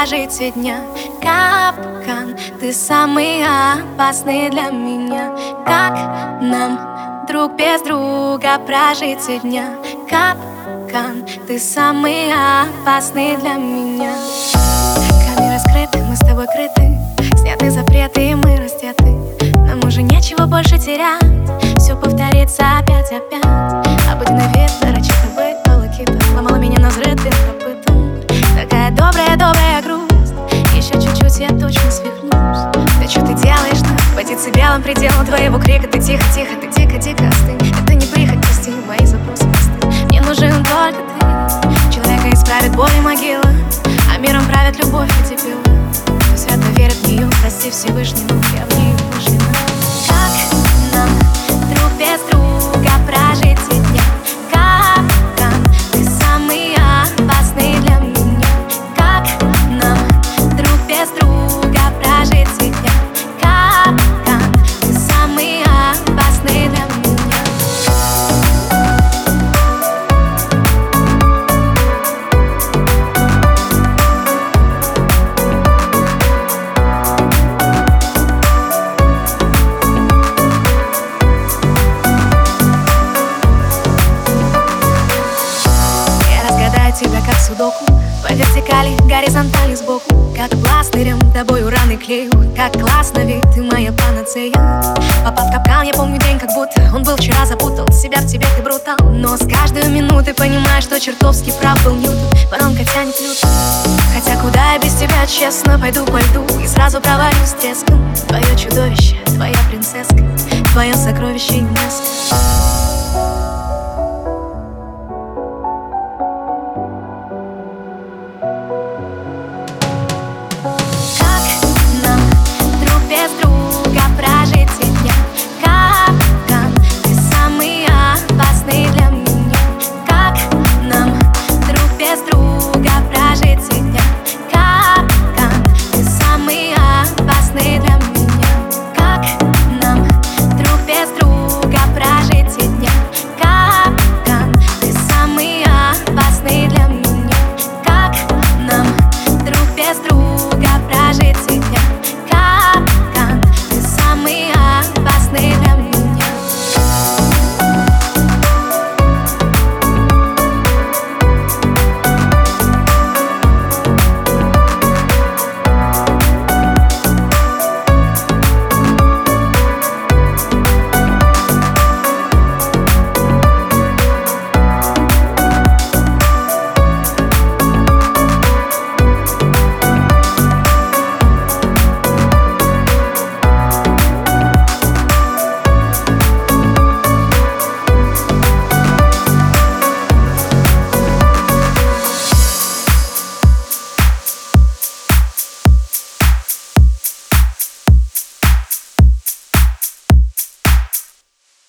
прожить дня. Капкан, ты самый опасный для меня. Как нам друг без друга прожить дня? Капкан, ты самый опасный для меня. Камеры скрыты, мы с тобой крыты, сняты запреты, и мы раздеты. Нам уже нечего больше терять, все повторится опять. Обыденный вид, нарочито быть волокита, ломала меня на взрыв копытом. Такая добрая грусть, еще чуть-чуть я точно свихнусь. Да что ты делаешь, по децибелам пределом твоего крика? Ты тихо, ты дико остынь. Это не прихоть, прости, мои запросы просты. Мне нужен только ты. Человека исправит боль и могила, а миром правит любовь и тепло. Кто свято верит в нее, прости Всевышнему, я в нее влюблена. Как нам друг без друга прожить дня? Капкан, ты самый опасный для меня. Как нам друг без друга прожить дня? Капкан, ты самый опасный для меня. Тебя как судоку, по вертикали, горизонтали сбоку. Как пластырем тобою раны клею. Как классно, ведь ты моя панацея. Попав в капкан, я помню день, как будто он был вчера. Запутал себя в тебе, ты брутал. Но с каждой минутой понимаешь, что чертовски прав был Ньютон. Воронка тянет люто. Хотя куда я без тебя, честно, пойду по льду и сразу провалюсь с треском. Твое чудовище, твоя принцесска, твое сокровище ЮНЕСКО.